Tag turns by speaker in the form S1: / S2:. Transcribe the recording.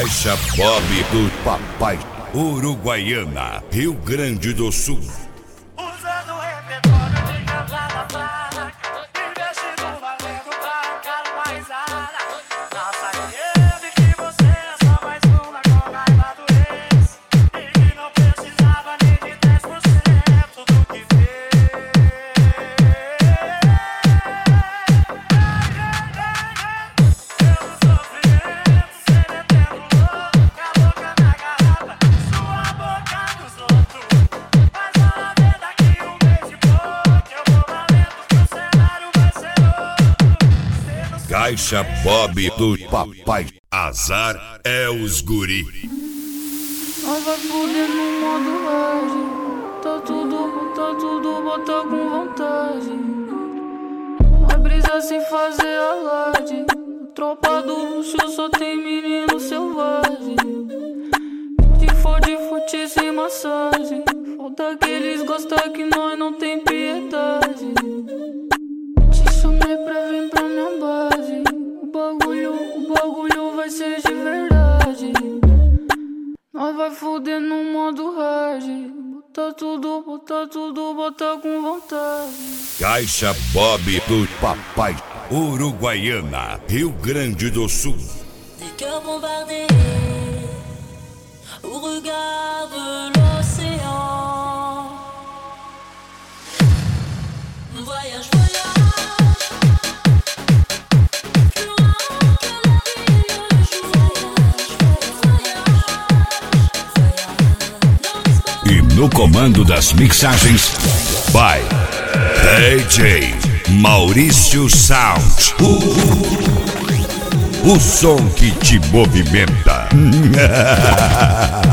S1: Caixa Bob do Papai, Uruguaiana, Rio Grande do Sul.
S2: Usando o repertório de cantar na placa, investindo valendo pra calmaizada. Não sabia que você é só mais uma com raiva do ex, e que não precisava nem de 10% do que fez. Pelo sofrimento, cê metendo louco, a boca na garrafa, sua boca nos outros. Mas ela vê daqui um mês e pouco, eu vou valendo que o cenário vai ser outro.
S1: Caixa Bob do Papai, azar é os guri.
S3: Nós vai fuder no modo hard. Tá tudo, bota com vontade. Vai brisar sem fazer alarde. Tropa do luxo só tem menino selvagem. De fute sem massagem. Falta que eles gostam que nós não tem piedade. Te chamei pra vir pra minha base. O bagulho vai ser de verdade. Nós vai fuder no modo hard. Bota tudo, bota com vontade.
S1: Caixa Bob do Papai, Uruguaiana, Rio Grande do Sul.
S4: Des cœurs bombardés au regard de l'océan. Voyage, voyage, plus loin que la ville le jour. Voyage,
S1: E no comando das mixagens, by DJ Maurício Sound. O som que te movimenta.